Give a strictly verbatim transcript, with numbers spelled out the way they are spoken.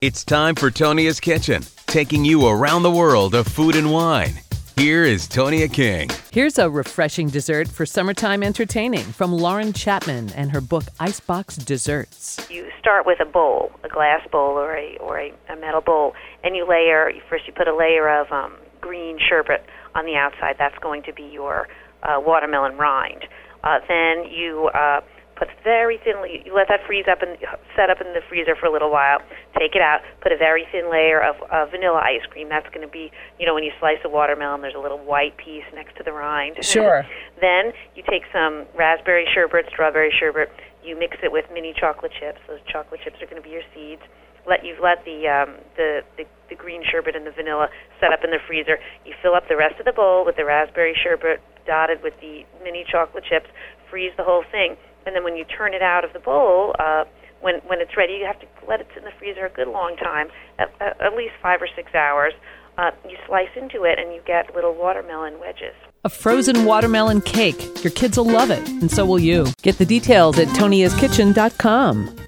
It's time for Tonia's Kitchen, taking you around the world of food and wine. Here is Tonia King. Here's a refreshing dessert for summertime entertaining from Lauren Chapman and her book Icebox Desserts. You start with a bowl, a glass bowl or a or a, a metal bowl, and you layer, first you put a layer of um, green sherbet on the outside. That's going to be your uh, watermelon rind. Uh, then you uh, put very thinly, you let that freeze up and set up in the freezer for a little while. Take it out, put a very thin layer of uh, vanilla ice cream. That's going to be, you know, when you slice a watermelon, there's a little white piece next to the rind. Sure. Then you take some raspberry sherbet, strawberry sherbet. You mix it with mini chocolate chips. Those chocolate chips are going to be your seeds. Let you've let the, um, the the the green sherbet and the vanilla set up in the freezer. You fill up the rest of the bowl with the raspberry sherbet dotted with the mini chocolate chips. Freeze the whole thing. And then when you turn it out of the bowl, uh, when when it's ready, you have to let it sit in the freezer a good long time, at, at least five or six hours. Uh, you slice into it, and you get little watermelon wedges. A frozen watermelon cake. Your kids will love it, and so will you. Get the details at tonias kitchen dot com.